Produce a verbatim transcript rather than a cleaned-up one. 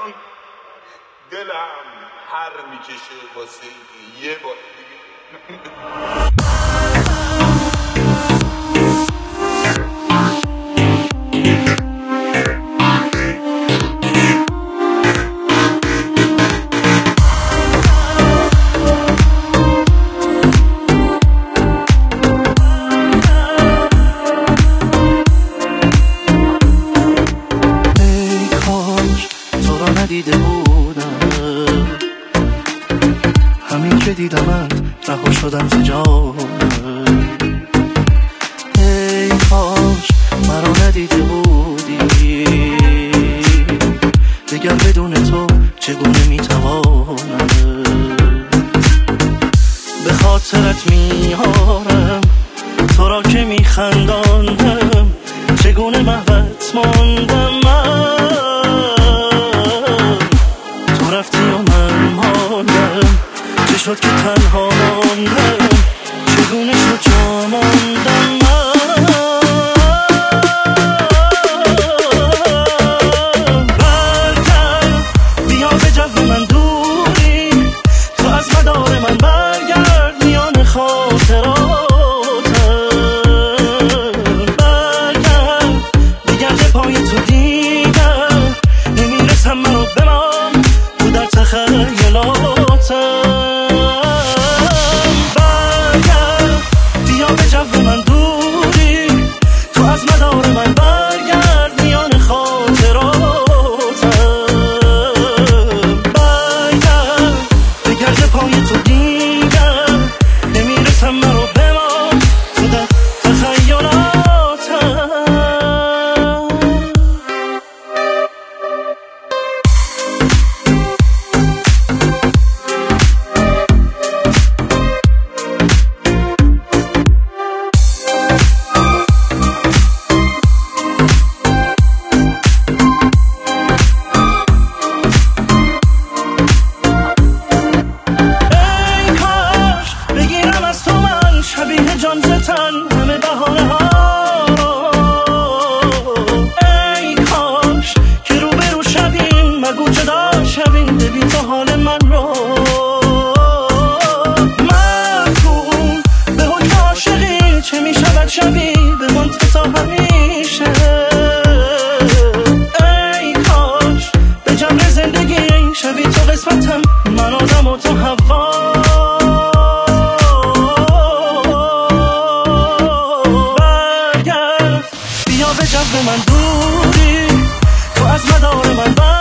دلم هر میکشه واسه یه بار دیگه. دیده بودم همین که دیدمت رها شدم ز جانم. ای کاش مرا ندیده بودی دیگر بدون تو چگونه میتوانم. به خاطرت میارم تو را که میخنداندم چگونه محوت ماندم من. رفتی و من ماندم چه شد که تنها ماندم چگونه شد جا ماندم من. برگرد بیا به جو من دوری تو از مدار من برگرد میان خاطراتم. برگرد بگرد پای تو دیگر نمیرسم منو بمان در تخیلاتم. برگرد بیا به جو من دوری تو از مدار من برگرد میان خاطراتم. برگرد بگرد پای تو دیگر نمیرسم منو بمان تو در تخیلاتم. همه بهانه ها ای کاش که روبرو شویم مگو جدا شویم ببین تو حال من رو. مکن به حکم عاشقی چه میشود شوی بمان تو تا همیشه. ای کاش به جمع زندگی شوی تو قسمتم من آدم و تو هوا. به جو من دوری تو از مدار من